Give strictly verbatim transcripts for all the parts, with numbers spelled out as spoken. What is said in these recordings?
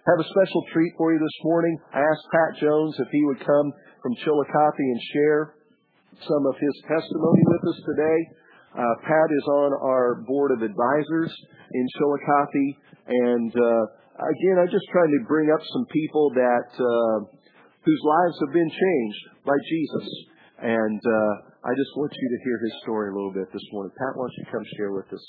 have a special treat for you this morning. I asked Pat Jones if he would come from Chillicothe and share some of his testimony with us today. Uh, Pat is on our board of advisors in Chillicothe, and uh, again, I'm just trying to bring up some people that uh, whose lives have been changed by Jesus, and uh, I just want you to hear his story a little bit this morning. Pat, why don't you come share with us?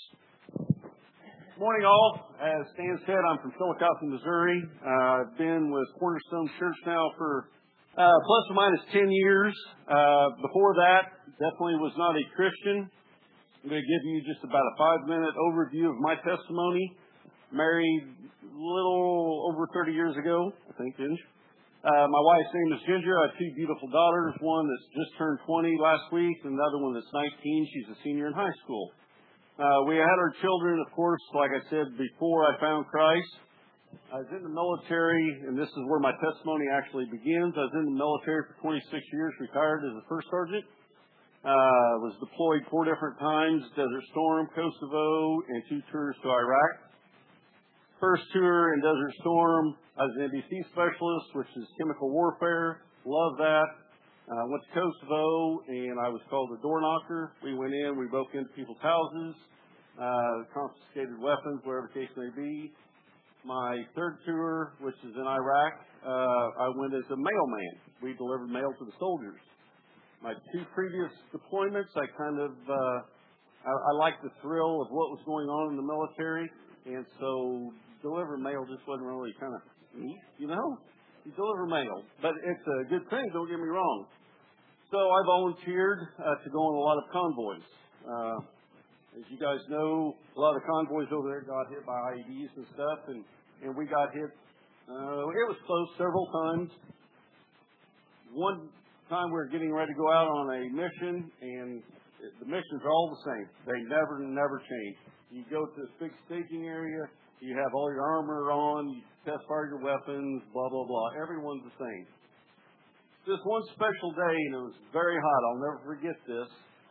Morning, all. As Stan said, I'm from Chillicothe, Missouri. Uh, I've been with Cornerstone Church now for uh, plus or minus ten years. Uh, before that, definitely was not a Christian. I'm going to give you just about a five-minute overview of my testimony. Married a little over thirty years ago, I think, Ginger. Uh, my wife's name is Ginger. I have two beautiful daughters, one that's just turned twenty last week, and another one that's nineteen. She's a senior in high school. Uh, we had our children, of course, like I said, before I found Christ. I was in the military, and this is where my testimony actually begins. I was in the military for twenty-six years, retired as a first sergeant. Uh, was deployed four different times, Desert Storm, Kosovo, and two tours to Iraq. First tour in Desert Storm, I was an N B C specialist, which is chemical warfare. Love that. I uh, went to Kosovo, and I was called a door knocker. We went in, we broke into people's houses, uh, confiscated weapons, whatever the case may be. My third tour, which is in Iraq, uh, I went as a mailman. We delivered mail to the soldiers. My two previous deployments, I kind of, uh, I, I liked the thrill of what was going on in the military, and so delivering mail just wasn't really kind of neat, you know? You deliver mail, but it's a good thing, don't get me wrong. So I volunteered uh, to go on a lot of convoys. Uh, as you guys know, a lot of convoys over there got hit by I E Ds and stuff, and, and we got hit. Uh, it was close several times. One time we were getting ready to go out on a mission, and the missions are all the same. They never, never change. You go to this big staging area, you have all your armor on, you test fire your weapons, blah, blah, blah. Everyone's the same. This one special day, and it was very hot. I'll never forget this.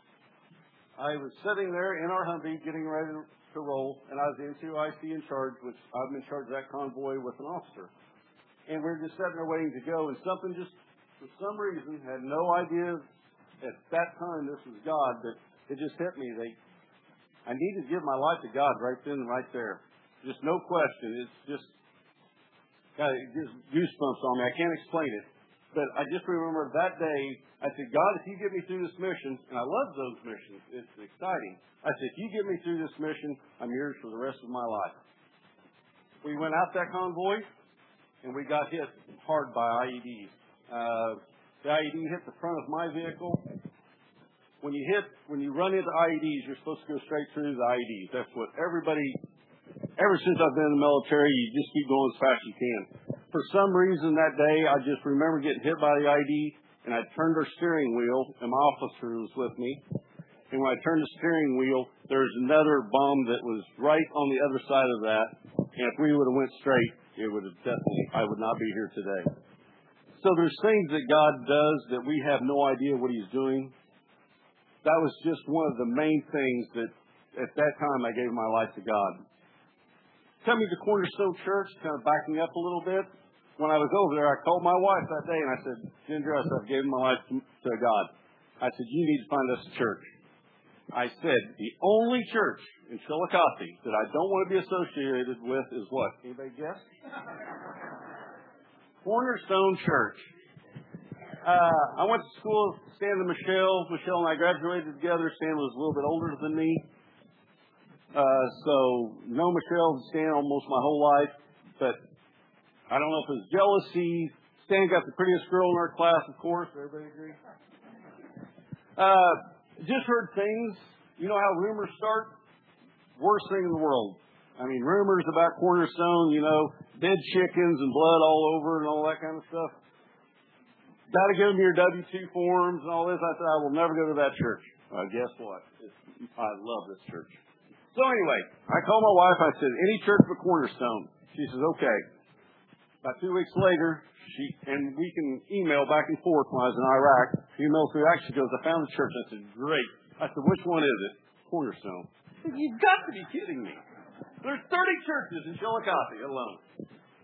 I was sitting there in our Humvee getting ready to roll, and I was the N C O I C in charge, which I'm in charge of that convoy with an officer. And we were just sitting there waiting to go, and something just, for some reason, had no idea at that time this was God, but it just hit me. They, I need to give my life to God right then and right there. Just no question. It's just, God, it gives goosebumps on me. I can't explain it. But I just remember that day, I said, God, if you get me through this mission, and I love those missions, it's exciting. I said, if you get me through this mission, I'm yours for the rest of my life. We went out that convoy, and we got hit hard by I E Ds. Uh, the I E D hit the front of my vehicle. When you hit, when you run into I E Ds, you're supposed to go straight through the I E Ds. That's what everybody, ever since I've been in the military, you just keep going as fast as you can. For some reason that day, I just remember getting hit by the I E D, and I turned our steering wheel, and my officer was with me. And when I turned the steering wheel, there was another bomb that was right on the other side of that. And if we would have went straight, it would have definitely, I would not be here today. So there's things that God does that we have no idea what He's doing. That was just one of the main things that at that time I gave my life to God. Coming to Cornerstone Church, kind of backing up a little bit. When I was over there, I called my wife that day and I said, Ginger, I said, I've given my life to, to God. I said, you need to find us a church. I said, the only church in Chillicothe that I don't want to be associated with is what? Anybody guess? Cornerstone Church. Uh, I went to school with Stan and Michelle. Michelle and I graduated together. Stan was a little bit older than me. Uh, so, know Michelle and Stan almost my whole life. But I don't know if it was jealousy. Stan got the prettiest girl in our class, of course. Everybody agree? Uh, just heard things. You know how rumors start? Worst thing in the world. I mean, rumors about Cornerstone, you know, dead chickens and blood all over and all that kind of stuff. Got to give them your W two forms and all this. I said, I will never go to that church. Uh, guess what? It's, I love this church. So anyway, I called my wife. I said, any church but Cornerstone. She says, okay. About two weeks later, she and we can email back and forth when I was in Iraq. She emailed through Action. She goes, I found the church. I said, great. I said, which one is it? Cornerstone. I said, you've got to be kidding me. There's thirty churches in Chillicothe alone.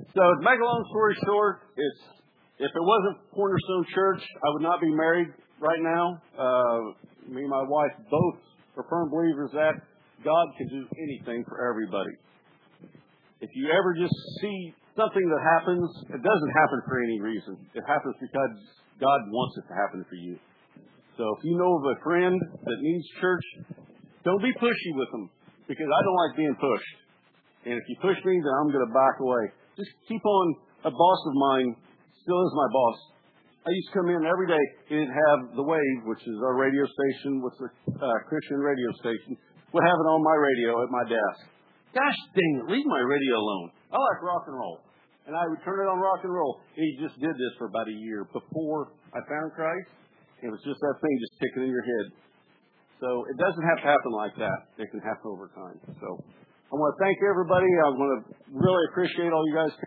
So to make a long story short, it's if it wasn't Cornerstone Church, I would not be married right now. Uh, me and my wife both are firm believers that God can do anything for everybody. If you ever just see something that happens, it doesn't happen for any reason. It happens because God wants it to happen for you. So if you know of a friend that needs church, don't be pushy with them, because I don't like being pushed. And if you push me, then I'm going to back away. Just keep on. A boss of mine still is my boss. I used to come in every day. He didn't have the Wave, which is our radio station, what's the uh, Christian radio station. Would have it on my radio at my desk. Gosh dang it, leave my radio alone. I like rock and roll. And I would turn it on rock and roll. He just did this for about a year before I found Christ. It was just that thing just ticking in your head. So it doesn't have to happen like that. It can happen over time. So I want to thank everybody. I want to really appreciate all you guys.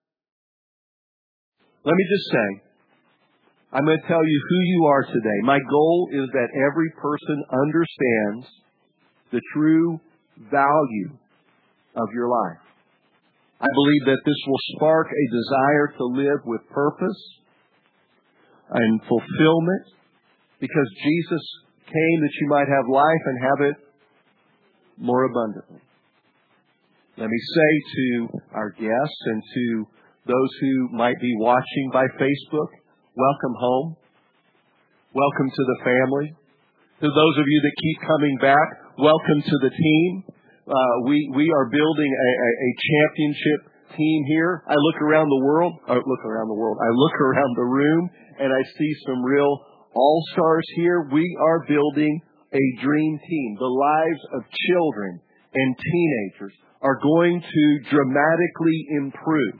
Let me just say, I'm going to tell you who you are today. My goal is that every person understands the true value of your life. I believe that this will spark a desire to live with purpose and fulfillment, because Jesus came that you might have life and have it more abundantly. Let me say to our guests and to those who might be watching by Facebook, welcome home. Welcome to the family. To those of you that keep coming back, welcome to the team. Uh, we, we are building a, a, a championship team here. I look around the world, or look around the world, I look around the room and I see some real all-stars here. We are building a dream team. The lives of children and teenagers are going to dramatically improve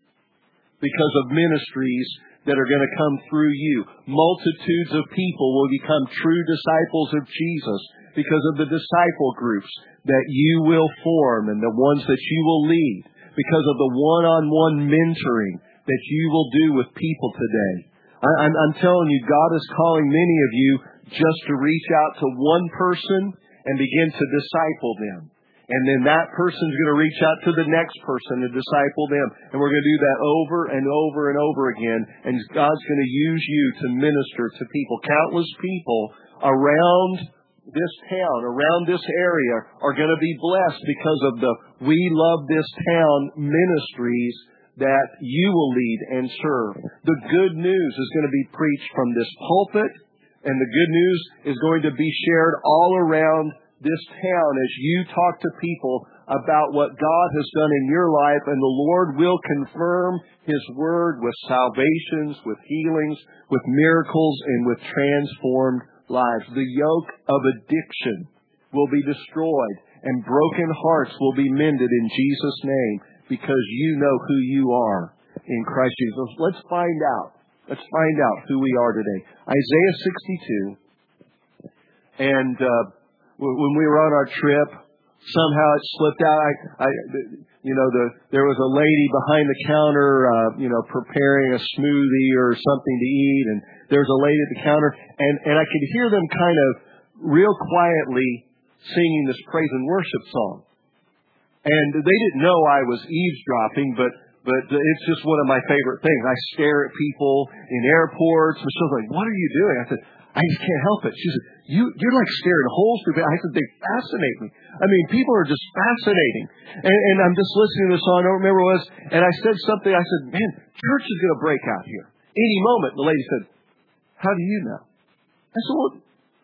because of ministries that are going to come through you. Multitudes of people will become true disciples of Jesus because of the disciple groups that you will form and the ones that you will lead, because of the one-on-one mentoring that you will do with people today. I, I'm, I'm telling you, God is calling many of you just to reach out to one person and begin to disciple them. And then that person's going to reach out to the next person to disciple them. And we're going to do that over and over and over again. And God's going to use you to minister to people. Countless people around this town, around this area, are going to be blessed because of the We Love This Town ministries that you will lead and serve. The good news is going to be preached from this pulpit, and the good news is going to be shared all around this town as you talk to people about what God has done in your life, and the Lord will confirm His Word with salvations, with healings, with miracles, and with transformed lives. The yoke of addiction will be destroyed, and broken hearts will be mended in Jesus' name, because you know who you are in Christ Jesus. Let's find out. Let's find out who we are today. Isaiah sixty-two, and uh, when we were on our trip, somehow it slipped out. I, I, you know, the there was a lady behind the counter, uh, you know, preparing a smoothie or something to eat, and there was a lady at the counter, and and I could hear them kind of real quietly singing this praise and worship song, and they didn't know I was eavesdropping, but but it's just one of my favorite things. I stare at people in airports. Michelle's like, "What are you doing?" I said, I just can't help it. She said, you, you're like staring holes through it. I said, they fascinate me. I mean, people are just fascinating. And, and I'm just listening to the song. I don't remember what it was. And I said something. I said, man, church is going to break out here any moment. The lady said, how do you know? I said, well,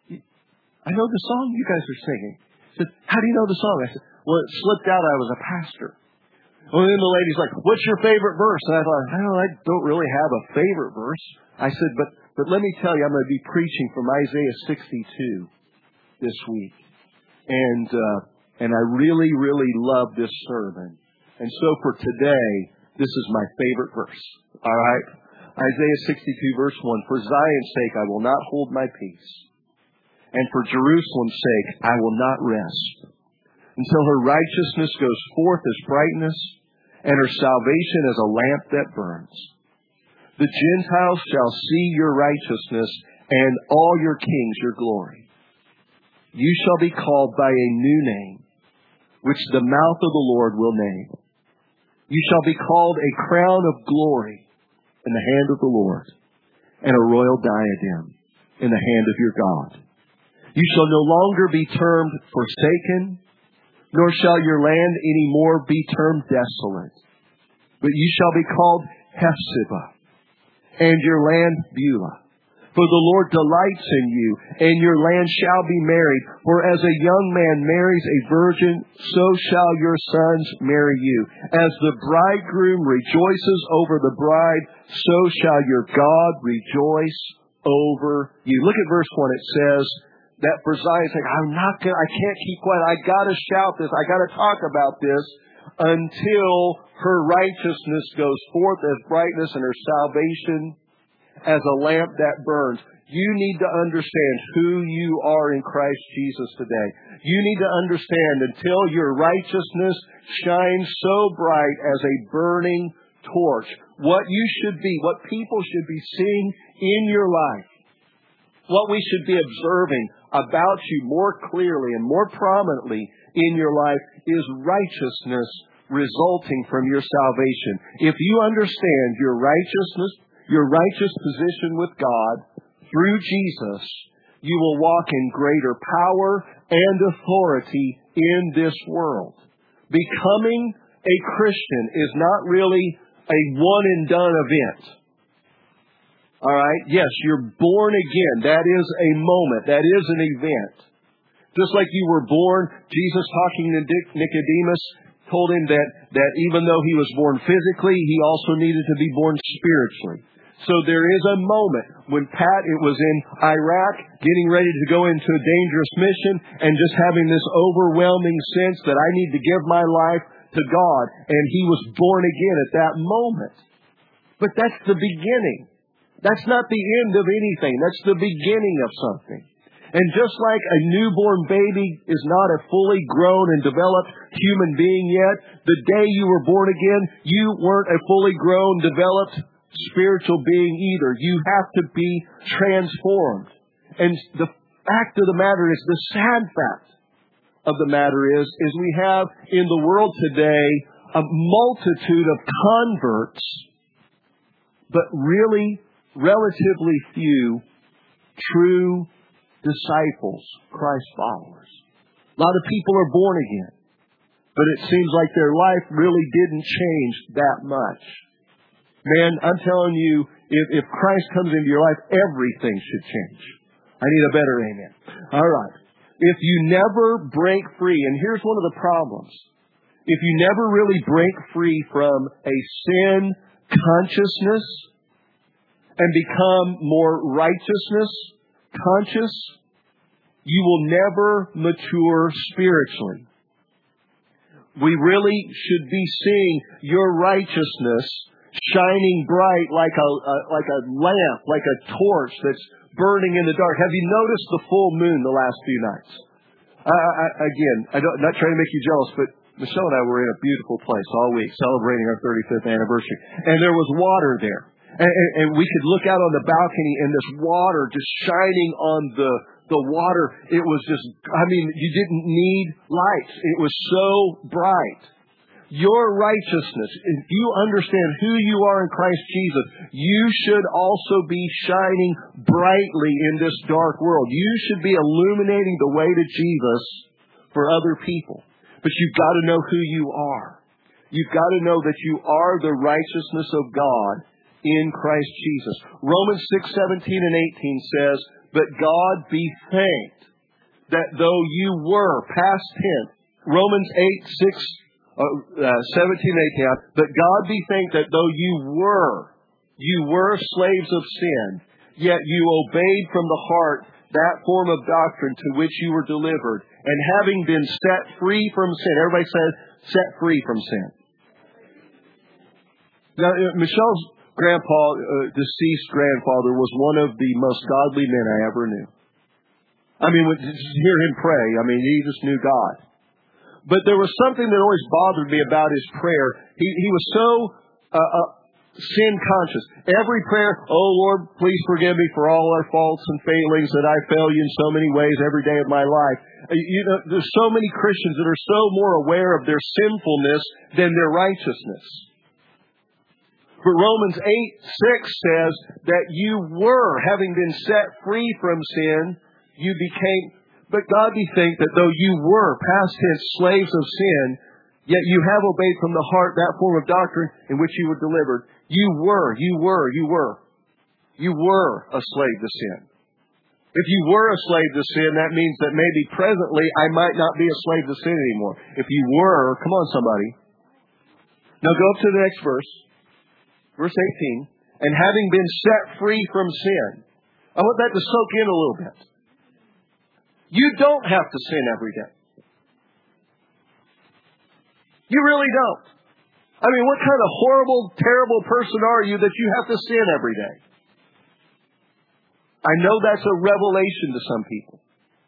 I know the song you guys are singing. She said, how do you know the song? I said, well, it slipped out. I was a pastor. Well, then the lady's like, what's your favorite verse? And I thought, I don't, I don't really have a favorite verse. I said, but But let me tell you, I'm going to be preaching from Isaiah sixty-two this week. And uh, and I really, really love this sermon. And so for today, this is my favorite verse. All right? Isaiah sixty-two, verse one. For Zion's sake, I will not hold my peace. And for Jerusalem's sake, I will not rest. Until her righteousness goes forth as brightness, and her salvation as a lamp that burns. The Gentiles shall see your righteousness, and all your kings your glory. You shall be called by a new name, which the mouth of the Lord will name. You shall be called a crown of glory in the hand of the Lord, and a royal diadem in the hand of your God. You shall no longer be termed forsaken, nor shall your land any more be termed desolate. But you shall be called Hephzibah, and your land Beulah. For the Lord delights in you, and your land shall be married. For as a young man marries a virgin, so shall your sons marry you. As the bridegroom rejoices over the bride, so shall your God rejoice over you. Look at verse one. It says that for Zion's sake, I'm not gonna, I can't keep quiet. I gotta shout this. I gotta talk about this until her righteousness goes forth as brightness and her salvation as a lamp that burns. You need to understand who you are in Christ Jesus today. You need to understand until your righteousness shines so bright as a burning torch, what you should be, what people should be seeing in your life, what we should be observing about you more clearly and more prominently in your life is righteousness resulting from your salvation. If you understand your righteousness, your righteous position with God through Jesus, you will walk in greater power and authority in this world. Becoming a Christian is not really a one and done event. All right? Yes, you're born again. That is a moment. That is an event. Just like you were born, Jesus talking to Nicodemus told him that, that even though he was born physically, he also needed to be born spiritually. So there is a moment when Pat, it was in Iraq, getting ready to go into a dangerous mission and just having this overwhelming sense that I need to give my life to God. And he was born again at that moment. But that's the beginning. That's not the end of anything. That's the beginning of something. And just like a newborn baby is not a fully grown and developed human being yet, the day you were born again, you weren't a fully grown, developed spiritual being either. You have to be transformed. And the fact of the matter is, the sad fact of the matter is, is we have in the world today a multitude of converts, but really relatively few true disciples, Christ followers. A lot of people are born again, but it seems like their life really didn't change that much. Man, I'm telling you, if, if Christ comes into your life, everything should change. I need a better amen. All right. If you never break free, and here's one of the problems. If you never really break free from a sin consciousness and become more righteousness conscious, you will never mature spiritually. We really should be seeing your righteousness shining bright like a, a like a lamp, like a torch that's burning in the dark. Have you noticed the full moon the last few nights? I, I, again, I don't, I'm not trying to make you jealous, but Michelle and I were in a beautiful place all week celebrating our thirty-fifth anniversary. And there was water there. And, and, and we could look out on the balcony and this water just shining on the, the water. It was just, I mean, you didn't need lights. It was so bright. Your righteousness, if you understand who you are in Christ Jesus, you should also be shining brightly in this dark world. You should be illuminating the way to Jesus for other people. But you've got to know who you are. You've got to know that you are the righteousness of God in Christ Jesus. Romans six, seventeen and eighteen says, "But God be thanked that though you were," past tense, Romans eight, six, Uh, uh, seventeen, eighteen. "But God be thanked that though you were, you were slaves of sin, yet you obeyed from the heart that form of doctrine to which you were delivered. And having been set free from sin," everybody says, set free from sin. Now, uh, Michelle's grandpa, uh, deceased grandfather, was one of the most godly men I ever knew. I mean, when, just hear him pray, I mean, he just knew God. But there was something that always bothered me about his prayer. He, he was so uh, uh, sin conscious. Every prayer, oh Lord, please forgive me for all our faults and failings that I fail you in so many ways every day of my life. You know, there's so many Christians that are so more aware of their sinfulness than their righteousness. But Romans eight six says that you were, having been set free from sin, you became, but God be thanked that though you were, past tense, slaves of sin, yet you have obeyed from the heart that form of doctrine in which you were delivered. You were, you were, you were. You were a slave to sin. If you were a slave to sin, that means that maybe presently I might not be a slave to sin anymore. If you were, come on somebody. Now go up to the next verse. Verse eighteen. And having been set free from sin. I want that to soak in a little bit. You don't have to sin every day. You really don't. I mean, what kind of horrible, terrible person are you that you have to sin every day? I know that's a revelation to some people.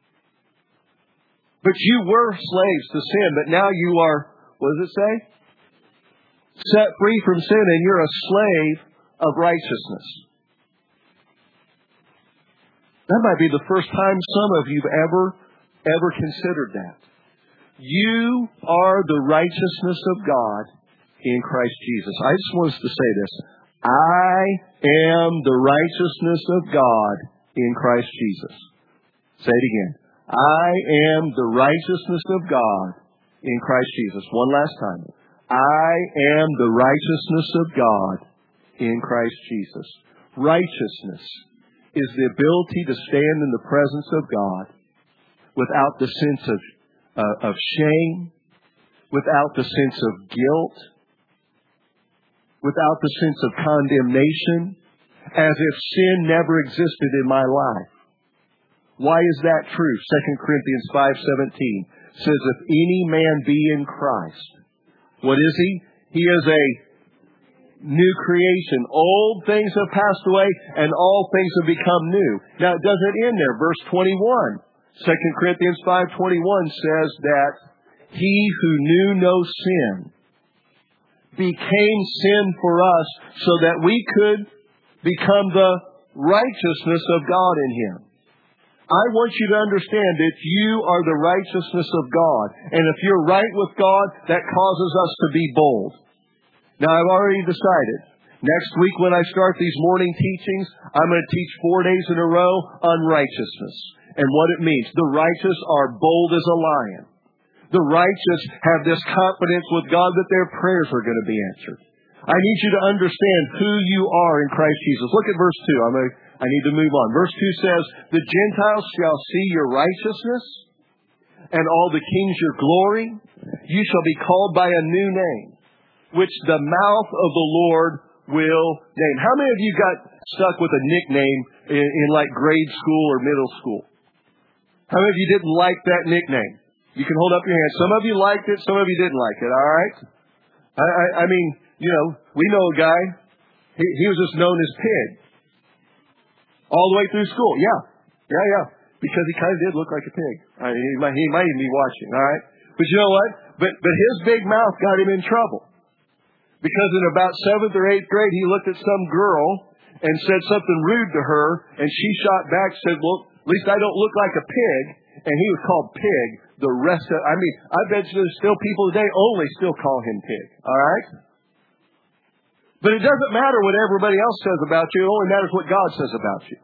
But you were slaves to sin, but now you are, what does it say? Set free from sin, and you're a slave of righteousness. That might be the first time some of you have ever, ever considered that. You are the righteousness of God in Christ Jesus. I just want us to say this. I am the righteousness of God in Christ Jesus. Say it again. I am the righteousness of God in Christ Jesus. One last time. I am the righteousness of God in Christ Jesus. Righteousness is the ability to stand in the presence of God without the sense of, uh, of shame, without the sense of guilt, without the sense of condemnation, as if sin never existed in my life. Why is that true? Second Corinthians five seventeen says, if any man be in Christ, what is he? He is a new creation. Old things have passed away and all things have become new. Now it doesn't end there. Verse twenty-one. Second Corinthians five twenty-one says that he who knew no sin became sin for us so that we could become the righteousness of God in Him. I want you to understand that you are the righteousness of God. And if you're right with God, that causes us to be bold. Now, I've already decided. Next week when I start these morning teachings, I'm going to teach four days in a row on righteousness and what it means. The righteous are bold as a lion. The righteous have this confidence with God that their prayers are going to be answered. I need you to understand who you are in Christ Jesus. Look at verse two. I'm going to, I need to move on. Verse two says, the Gentiles shall see your righteousness and all the kings your glory. You shall be called by a new name, which the mouth of the Lord will name. How many of you got stuck with a nickname in, in like grade school or middle school? How many of you didn't like that nickname? You can hold up your hand. Some of you liked it, some of you didn't like it, all right? I, I, I mean, you know, we know a guy, he, he was just known as Pig. All the way through school, yeah. Yeah, yeah. Because he kind of did look like a pig. I mean, he, might, he might even be watching, all right? But you know what? But, but his big mouth got him in trouble. Because in about seventh or eighth grade, he looked at some girl and said something rude to her, and she shot back and said, well, at least I don't look like a pig. And he was called Pig. The rest of, I mean, I bet you there's still people today only still call him Pig. All right? But it doesn't matter what everybody else says about you. It only matters what God says about you.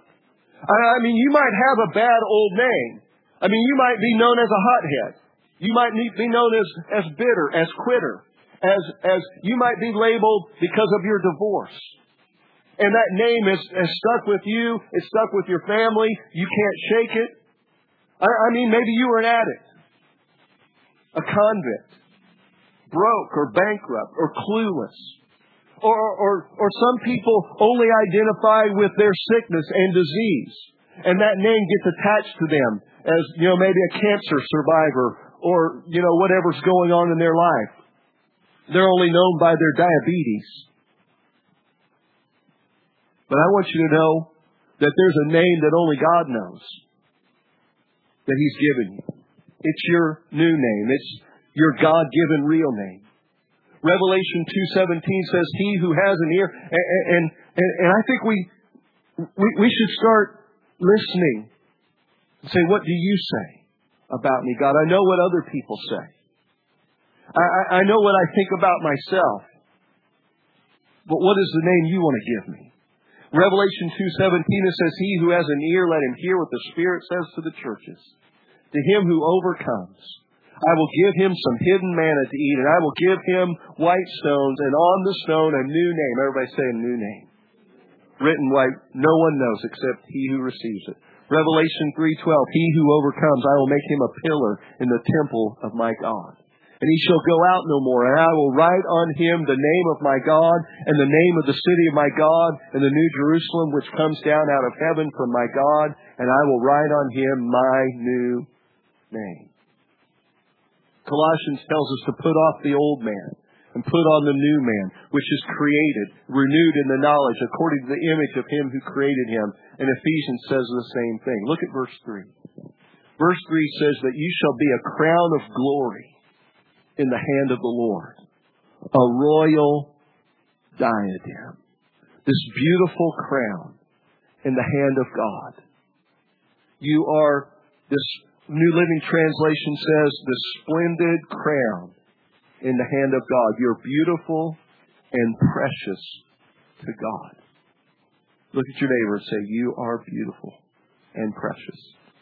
I mean, you might have a bad old name. I mean, you might be known as a hothead. You might be known as, as bitter, as quitter. As, as you might be labeled because of your divorce. And that name is, is stuck with you. It's stuck with your family. You can't shake it. I, I mean, maybe you were an addict, a convict, broke or bankrupt or clueless. Or, or, or some people only identify with their sickness and disease. And that name gets attached to them as, you know, maybe a cancer survivor or, you know, whatever's going on in their life. They're only known by their diabetes. But I want you to know that there's a name that only God knows that He's given you. It's your new name. It's your God-given real name. Revelation two seventeen says, he who has an ear. And, and, and, and I think we, we, we should start listening and say, what do you say about me, God? I know what other people say. I, I, I know what I think about myself. But what is the name you want to give me? Revelation two seventeen, it says, he who has an ear, let him hear what the Spirit says to the churches. To him who overcomes, I will give him some hidden manna to eat, and I will give him white stones, and on the stone a new name. Everybody say a new name. Written white, no one knows except he who receives it. Revelation three twelve, he who overcomes, I will make him a pillar in the temple of my God. And he shall go out no more, and I will write on him the name of my God, and the name of the city of my God, and the new Jerusalem which comes down out of heaven from my God, and I will write on him my new name. Colossians tells us to put off the old man and put on the new man, which is created, renewed in the knowledge according to the image of him who created him. And Ephesians says the same thing. Look at verse three. Verse three says that you shall be a crown of glory in the hand of the Lord, a royal diadem. This beautiful crown in the hand of God. You are, this New Living Translation says, the splendid crown in the hand of God. You're beautiful and precious to God. Look at your neighbor and say, you are beautiful and precious.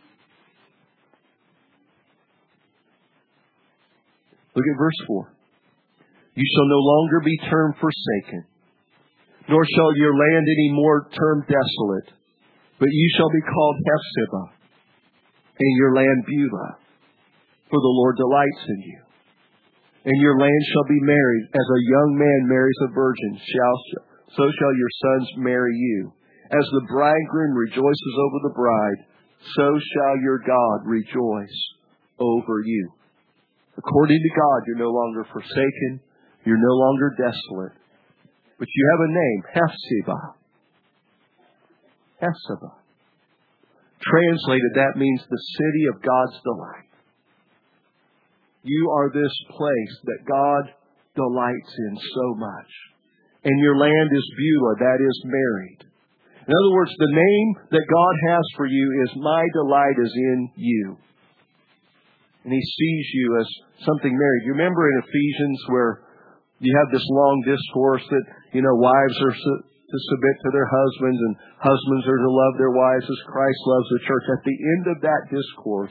Look at verse four. You shall no longer be termed forsaken, nor shall your land any more termed desolate, but you shall be called Hephzibah, and your land Beulah, for the Lord delights in you. And your land shall be married, as a young man marries a virgin, shall, so shall your sons marry you. As the bridegroom rejoices over the bride, so shall your God rejoice over you. According to God, you're no longer forsaken, you're no longer desolate, but you have a name, Hephzibah. Hephzibah. Translated, that means the city of God's delight. You are this place that God delights in so much. And your land is Beulah, that is married. In other words, the name that God has for you is my delight is in you. And he sees you as something married. You remember in Ephesians where you have this long discourse that, you know, wives are su- to submit to their husbands and husbands are to love their wives as Christ loves the church. At the end of that discourse,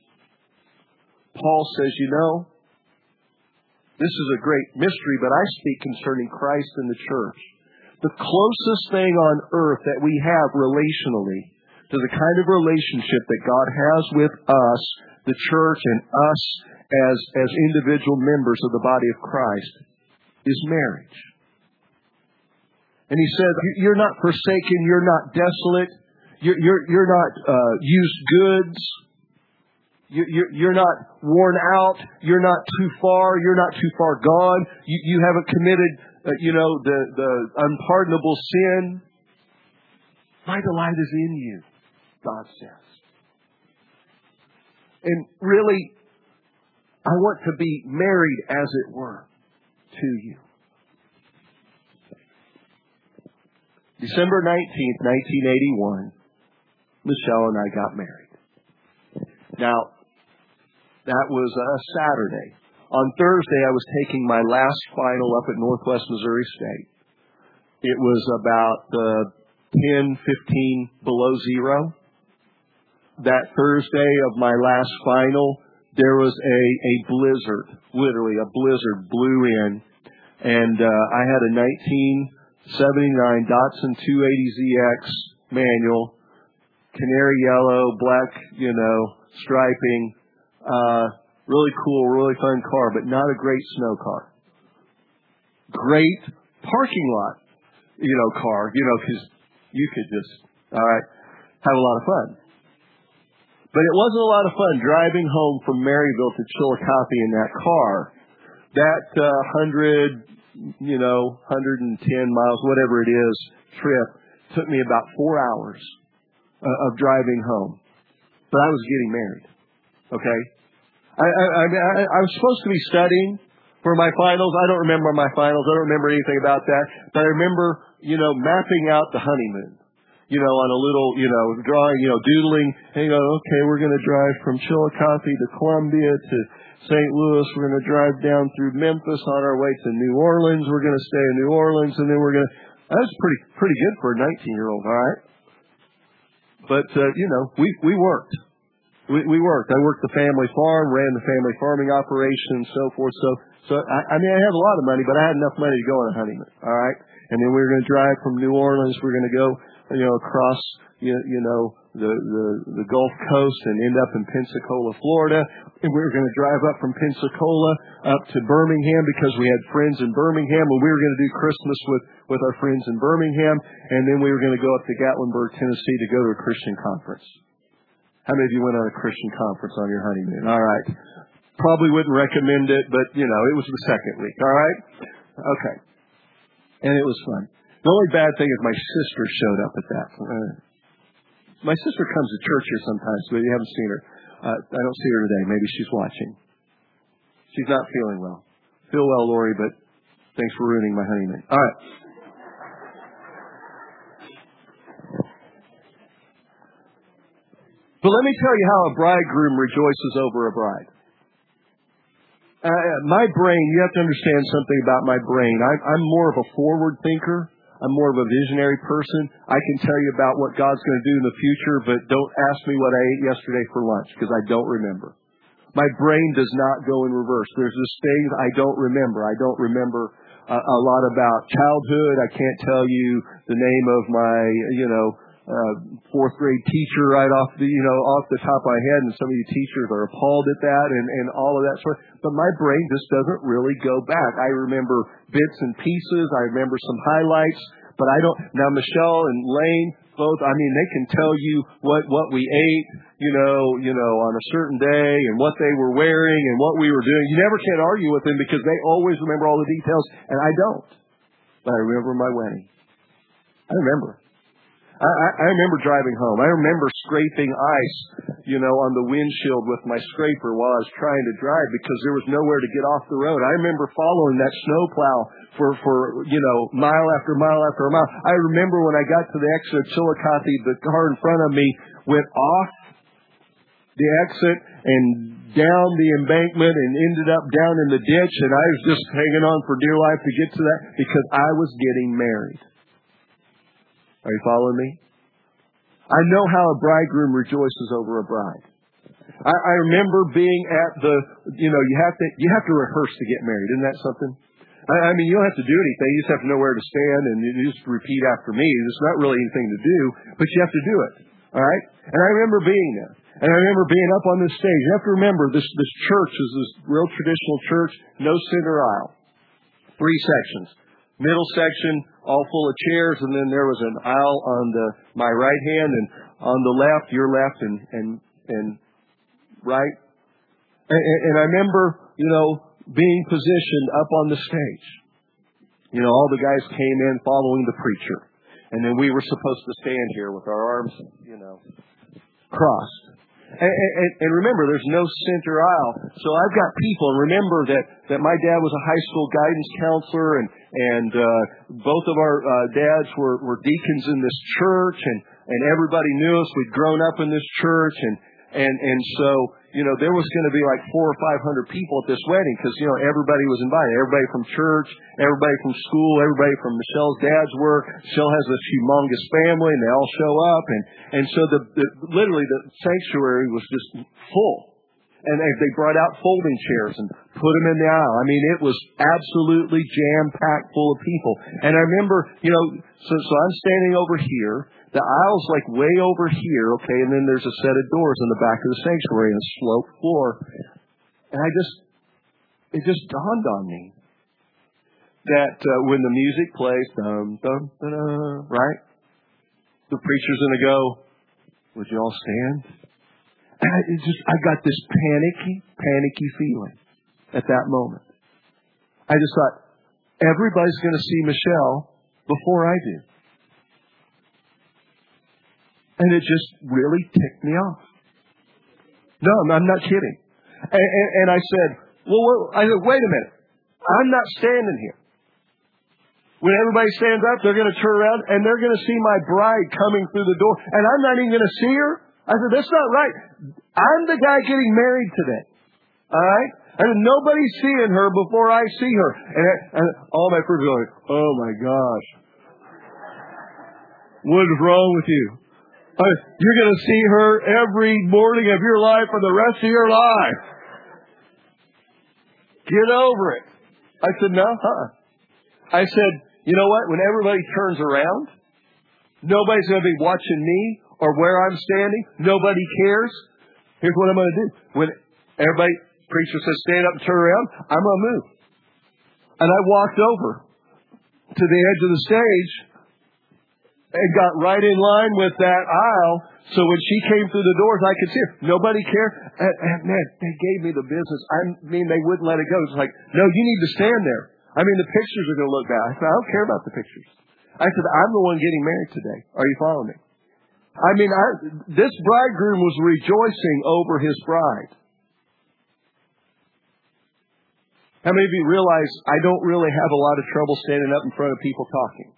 Paul says, you know, this is a great mystery, but I speak concerning Christ and the church. The closest thing on earth that we have relationally to the kind of relationship that God has with us, the church, and us as, as individual members of the body of Christ, is marriage. And he said, you're not forsaken, you're not desolate, you're, you're, you're not uh, used goods, you're, you're, you're not worn out, you're not too far, you're not too far gone, you, you haven't committed, uh, you know, the, the unpardonable sin. My delight is in you, God says. And really, I want to be married, as it were, to you. December nineteenth, nineteen eighty-one, Michelle and I got married. Now, that was a Saturday. On Thursday, I was taking my last final up at Northwest Missouri State. It was about uh, ten, fifteen below zero. That Thursday of my last final, there was a, a blizzard, literally a blizzard blew in. And uh, I had a nineteen seventy-nine Datsun two eighty Z X manual, canary yellow, black, you know, striping. Uh, really cool, really fun car, but not a great snow car. Great parking lot, you know, car, you know, because you could just, all right, have a lot of fun. But it wasn't a lot of fun driving home from Maryville to Chillicothe in that car. That uh, hundred, you know, one hundred ten miles, whatever it is, trip took me about four hours uh, of driving home. But I was getting married. Okay, I, I, I, I was supposed to be studying For my finals, I don't remember my finals. I don't remember anything about that. But I remember, you know, mapping out the honeymoon. You know, on a little, you know, drawing, you know, doodling. And you go, okay, we're going to drive from Chillicothe to Columbia to Saint Louis. We're going to drive down through Memphis on our way to New Orleans. We're going to stay in New Orleans, and then we're going to. That was pretty pretty good for a nineteen-year-old, all right. But uh, you know, we we worked. We, we worked. I worked the family farm, ran the family farming operation, and so forth. So, so I, I mean, I had a lot of money, but I had enough money to go on a honeymoon. All right, and then we were going to drive from New Orleans. We were going to go, you know, across, you, you know, the, the the Gulf Coast and end up in Pensacola, Florida. And we were going to drive up from Pensacola up to Birmingham because we had friends in Birmingham, and we were going to do Christmas with with our friends in Birmingham. And then we were going to go up to Gatlinburg, Tennessee, to go to a Christian conference. How many of you went on a Christian conference on your honeymoon? All right. Probably wouldn't recommend it, but, you know, it was the second week. All right? Okay. And it was fun. The only bad thing is my sister showed up at that. Uh, my sister comes to church here sometimes, but you haven't seen her. Uh, I don't see her today. Maybe she's watching. She's not feeling well. Feel well, Lori, but thanks for ruining my honeymoon. All right. But let me tell you how a bridegroom rejoices over a bride. Uh, my brain, you have to understand something about my brain. I, I'm more of a forward thinker. I'm more of a visionary person. I can tell you about what God's going to do in the future, but don't ask me what I ate yesterday for lunch because I don't remember. My brain does not go in reverse. There's just things I don't remember. I don't remember a, a lot about childhood. I can't tell you the name of my, you know, Uh, fourth grade teacher right off the, you know, off the top of my head, and some of you teachers are appalled at that and, and all of that sort of, but my brain just doesn't really go back. I remember bits and pieces. I remember some highlights, but I don't, now Michelle and Lane, both, I mean, they can tell you what, what we ate, you know, you know, on a certain day and what they were wearing and what we were doing. You never can argue with them because they always remember all the details, and I don't. But I remember my wedding. I remember. I, I remember driving home. I remember scraping ice, you know, on the windshield with my scraper while I was trying to drive because there was nowhere to get off the road. I remember following that snowplow for, for, you know, mile after mile after mile. I remember when I got to the exit of Chillicothe, the car in front of me went off the exit and down the embankment and ended up down in the ditch, and I was just hanging on for dear life to get to that because I was getting married. Are you following me? I know how a bridegroom rejoices over a bride. I, I remember being at the, you know, you have to you have to rehearse to get married. Isn't that something? I, I mean, you don't have to do anything. You just have to know where to stand, and you just repeat after me. There's not really anything to do, but you have to do it. All right? And I remember being there. And I remember being up on this stage. You have to remember, this, this church is this real traditional church, no center aisle. Three sections. Middle section, all full of chairs, and then there was an aisle on the my right hand, and on the left, your left, and and and right. And, and I remember, you know, being positioned up on the stage. You know, all the guys came in following the preacher, and then we were supposed to stand here with our arms, you know, crossed. And, and, and remember, there's no center aisle. So I've got people, and remember that, that my dad was a high school guidance counselor, and, and uh, both of our uh, dads were, were deacons in this church, and, and everybody knew us. We'd grown up in this church, and, and, and so, you know, there was going to be like four or five hundred people at this wedding because, you know, everybody was invited. Everybody from church, everybody from school, everybody from Michelle's dad's work. Michelle has this humongous family, and they all show up. And, and so the, the literally the sanctuary was just full. And they brought out folding chairs and put them in the aisle. I mean, it was absolutely jam-packed full of people. And I remember, you know, so, so I'm standing over here. The aisle's like way over here, okay, and then there's a set of doors in the back of the sanctuary and a sloped floor. And I just, it just dawned on me that uh, when the music plays, dum, dum, dum, dum, right, the preacher's going to go, would you all stand? And I it just, I got this panicky, panicky feeling at that moment. I just thought, everybody's going to see Michelle before I do. And it just really ticked me off. No, I'm not kidding. And, and, and I said, well, I said, wait a minute. I'm not standing here. When everybody stands up, they're going to turn around and they're going to see my bride coming through the door. And I'm not even going to see her. I said, that's not right. I'm the guy getting married today. All right? And nobody's seeing her before I see her. And, and all my friends are like, oh my gosh. What is wrong with you? Uh, you're going to see her every morning of your life for the rest of your life. Get over it. I said, no, huh? I said, you know what? When everybody turns around, nobody's going to be watching me or where I'm standing. Nobody cares. Here's what I'm going to do. When everybody, preacher says, stand up and turn around, I'm going to move. And I walked over to the edge of the stage and got right in line with that aisle. So when she came through the doors, I could see her. Nobody cared. And, and man, they gave me the business. I mean, they wouldn't let it go. It's like, no, you need to stand there. I mean, the pictures are going to look bad. I said, I don't care about the pictures. I said, I'm the one getting married today. Are you following me? I mean, I, this bridegroom was rejoicing over his bride. How many of you realize I don't really have a lot of trouble standing up in front of people talking?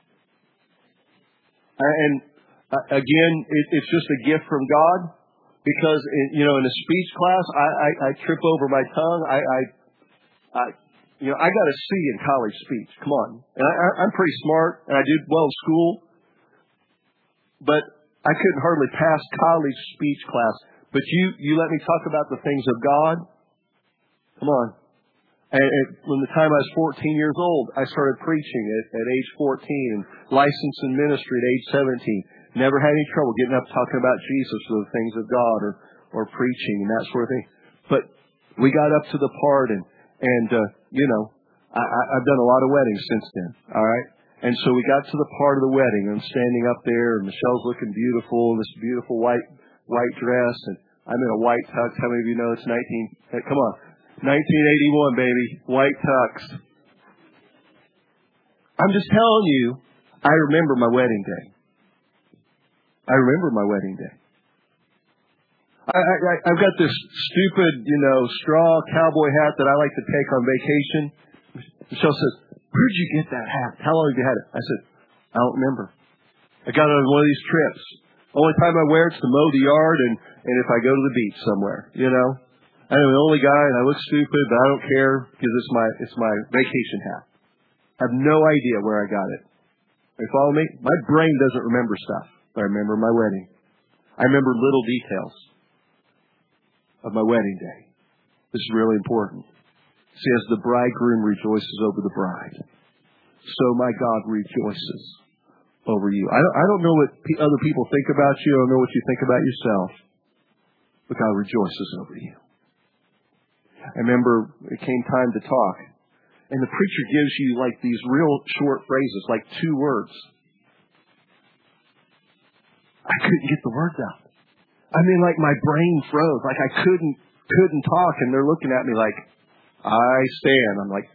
And uh, again, it, it's just a gift from God, because it, you know, in a speech class, I, I, I trip over my tongue. I, I, I you know, I got a C in college speech. Come on, and I, I, I'm pretty smart, and I did well in school, but I couldn't hardly pass college speech class. But you, you let me talk about the things of God. Come on. And, and when the time I was fourteen years old, I started preaching at, at age fourteen, and licensed in ministry at age seventeen. Never had any trouble getting up talking about Jesus or the things of God, or, or preaching and that sort of thing. But we got up to the part, and, and uh, you know, I, I've done a lot of weddings since then, all right? And so we got to the part of the wedding, and I'm standing up there, and Michelle's looking beautiful in this beautiful white white dress, and I'm in a white tux. How many of you know it's nineteen? Hey, come on. nineteen eighty-one, baby. White tux. I'm just telling you, I remember my wedding day. I remember my wedding day. I, I, I've got this stupid, you know, straw cowboy hat that I like to take on vacation. Michelle says, where'd you get that hat? How long have you had it? I said, I don't remember. I got it on one of these trips. Only time I wear it's to mow the yard and, and if I go to the beach somewhere, you know. I'm the only guy, and I look stupid, but I don't care because it's my it's my vacation hat. I have no idea where I got it. You follow me? My brain doesn't remember stuff, but I remember my wedding. I remember little details of my wedding day. This is really important. See, as the bridegroom rejoices over the bride, so my God rejoices over you. I don't, I don't know what other people think about you. I don't know what you think about yourself, but God rejoices over you. I remember it came time to talk, and the preacher gives you like these real short phrases, like two words. I couldn't get the words out. I mean, like my brain froze, like I couldn't couldn't talk, and they're looking at me like, I stand. I'm like,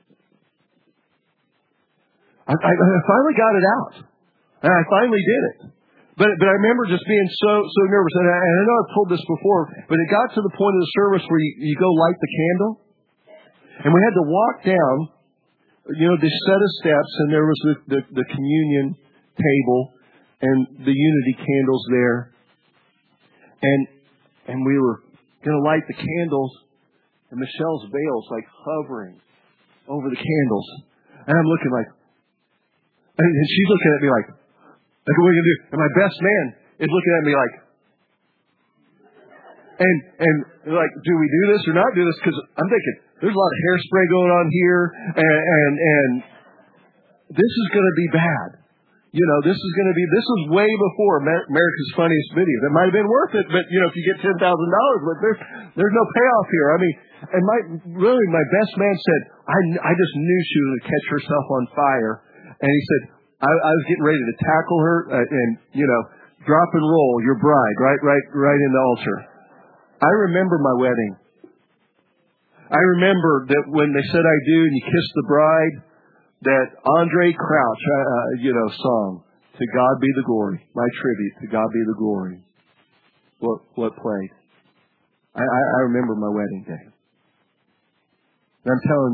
I, I, I finally got it out, and I finally did it. But but I remember just being so so nervous, and I, and I know I've told this before, but it got to the point of the service where you, you go light the candle, and we had to walk down, you know, this set of steps, and there was the, the, the communion table and the unity candles there, and and we were going to light the candles, and Michelle's veil's like hovering over the candles, and I'm looking like, and she's looking at me like, like, what are you going to do? And my best man is looking at me like, and, and like, do we do this or not do this? Because I'm thinking, there's a lot of hairspray going on here, and, and, and this is going to be bad. You know, this is going to be, this is way before Amer- America's Funniest Videos. It might have been worth it, but, you know, if you get ten thousand dollars, but there's, there's no payoff here. I mean, and my, really, my best man said, I, I just knew she was going to catch herself on fire. And he said, I, I was getting ready to tackle her uh, and, you know, drop and roll your bride right, right, right in the altar. I remember my wedding. I remember that when they said I do and you kiss the bride, that Andre Crouch, uh, you know, song, "To God Be the Glory," my tribute, "To God Be the Glory." What what played? I, I, I remember my wedding day. And I'm telling you,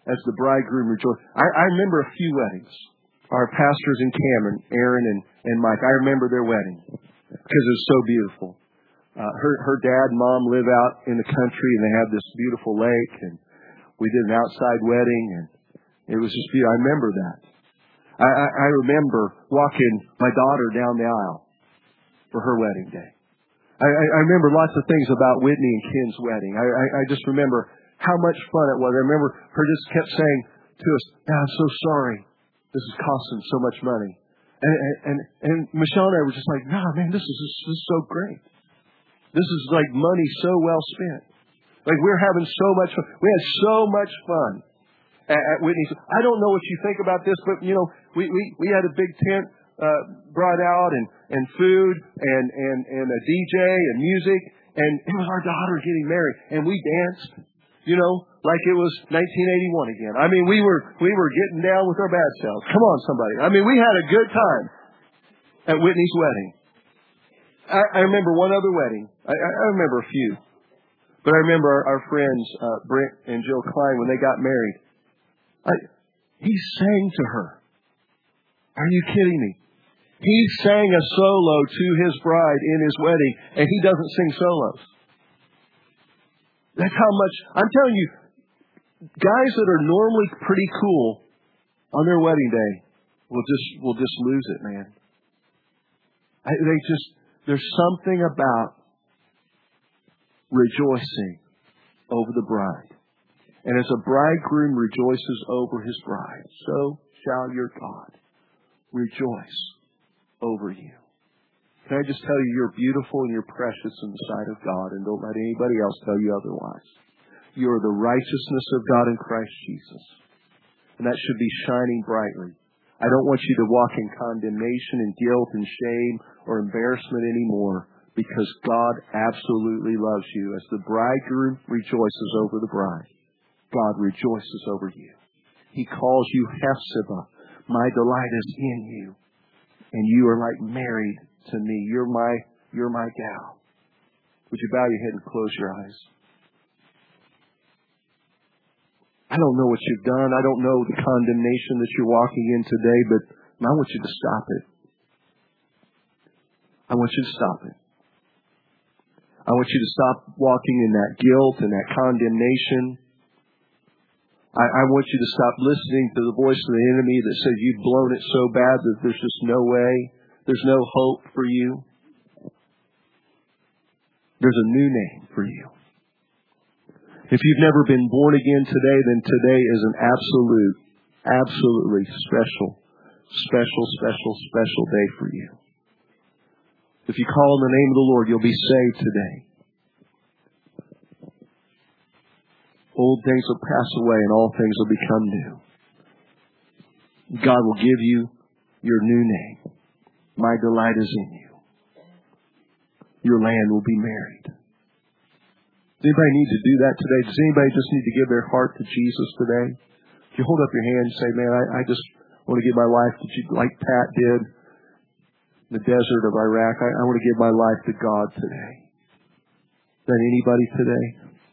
as the bridegroom rejoiced. I, I remember a few weddings. Our pastors in Cameron, Aaron and, and Mike, I remember their wedding because it was so beautiful. Uh, her, her dad and mom live out in the country, and they have this beautiful lake, and we did an outside wedding, and it was just beautiful. I remember that. I, I, I remember walking my daughter down the aisle for her wedding day. I, I, I remember lots of things about Whitney and Ken's wedding. I, I, I just remember how much fun it was. I remember her just kept saying to us, "I'm so sorry. This is costing so much money." And and and, and Michelle and I were just like, "Nah, man, this is this is so great. This is like money so well spent. Like we're having so much fun. We had so much fun at, at Whitney's." I don't know what you think about this, but you know, we we, we had a big tent uh, brought out and, and food and, and, and a D J and music, and it was our daughter getting married, and we danced, you know, like it was nineteen eighty-one again. I mean, we were we were getting down with our bad selves. Come on, somebody. I mean, we had a good time at Whitney's wedding. I, I remember one other wedding. I, I remember a few. But I remember our, our friends, uh, Brent and Jill Klein, when they got married. I, he sang to her. Are you kidding me? He sang a solo to his bride in his wedding, and he doesn't sing solos. That's how much, I'm telling you, guys that are normally pretty cool on their wedding day will just will just lose it, man. I, they just, there's something about rejoicing over the bride. And as a bridegroom rejoices over his bride, so shall your God rejoice over you. Can I just tell you, you're beautiful and you're precious in the sight of God, and don't let anybody else tell you otherwise. You are the righteousness of God in Christ Jesus. And that should be shining brightly. I don't want you to walk in condemnation and guilt and shame or embarrassment anymore, because God absolutely loves you. As the bridegroom rejoices over the bride, God rejoices over you. He calls you Hephzibah. My delight is in you, and you are like married to me. You're my, you're my gal. Would you bow your head and close your eyes? I don't know what you've done. I don't know the condemnation that you're walking in today, but I want you to stop it. I want you to stop it. I want you to stop walking in that guilt and that condemnation. I, I want you to stop listening to the voice of the enemy that says you've blown it so bad that there's just no way. There's no hope for you. There's a new name for you. If you've never been born again today, then today is an absolute, absolutely special, special, special, special day for you. If you call on the name of the Lord, you'll be saved today. Old things will pass away and all things will become new. God will give you your new name. My delight is in you. Your land will be married. Does anybody need to do that today? Does anybody just need to give their heart to Jesus today? If you hold up your hand and say, man, I, I just want to give my life to Jesus, like Pat did in the desert of Iraq. I, I want to give my life to God today. Is that anybody today?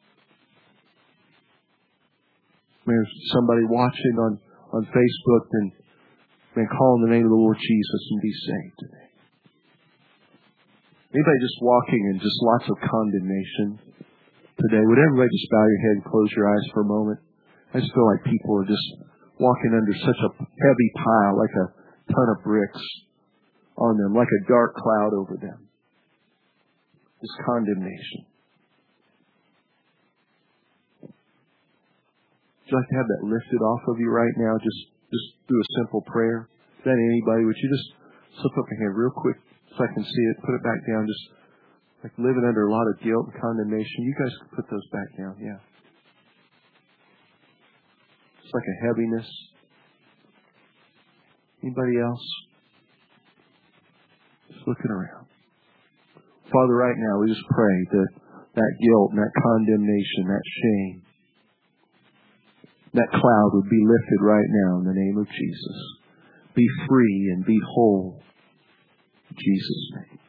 There's somebody watching on, on Facebook, and man, call in the name of the Lord Jesus and be saved today. Anybody just walking in just lots of condemnation today? Would everybody just bow your head and close your eyes for a moment? I just feel like people are just walking under such a heavy pile, like a ton of bricks on them, like a dark cloud over them. This condemnation. Would you like to have that lifted off of you right now, just just through a simple prayer? Is that anybody? Would you just slip up your hand real quick so I can see it? Put it back down. Just like living under a lot of guilt and condemnation. You guys can put those back down. Yeah. It's like a heaviness. Anybody else? Just looking around. Father, right now we just pray that that guilt and that condemnation, that shame, that cloud would be lifted right now in the name of Jesus. Be free and be whole. In Jesus' name.